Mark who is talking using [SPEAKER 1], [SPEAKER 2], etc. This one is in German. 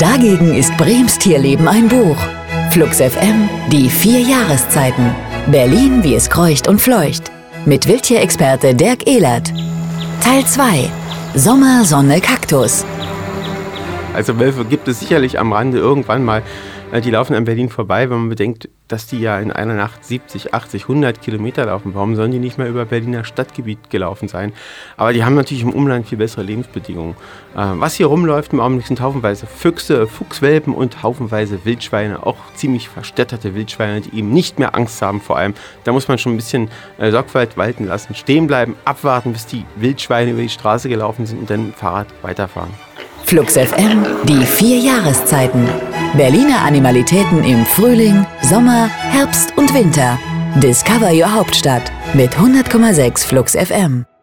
[SPEAKER 1] Dagegen ist Brems Tierleben ein Buch. Flux FM, die 4 Jahreszeiten. Berlin, wie es kreucht und fleucht. Mit Wildtierexperte Dirk Ehlert. Teil 2. Sommer, Sonne, Kaktus.
[SPEAKER 2] Also Wölfe gibt es sicherlich am Rande irgendwann mal. Die laufen an Berlin vorbei, wenn man bedenkt, dass die ja in einer Nacht 70, 80, 100 Kilometer laufen. Warum sollen die nicht mehr über Berliner Stadtgebiet gelaufen sein? Aber die haben natürlich im Umland viel bessere Lebensbedingungen. Was hier rumläuft im Augenblick sind haufenweise Füchse, Fuchswelpen und haufenweise Wildschweine. Auch ziemlich verstädterte Wildschweine, die eben nicht mehr Angst haben vor allem. Da muss man schon ein bisschen Sorgfalt walten lassen. Stehen bleiben, abwarten, bis die Wildschweine über die Straße gelaufen sind und dann mit dem Fahrrad weiterfahren.
[SPEAKER 1] Flux FM, die 4 Jahreszeiten. Berliner Animalitäten im Frühling, Sommer, Herbst und Winter. Discover Your Hauptstadt mit 100,6 Flux FM.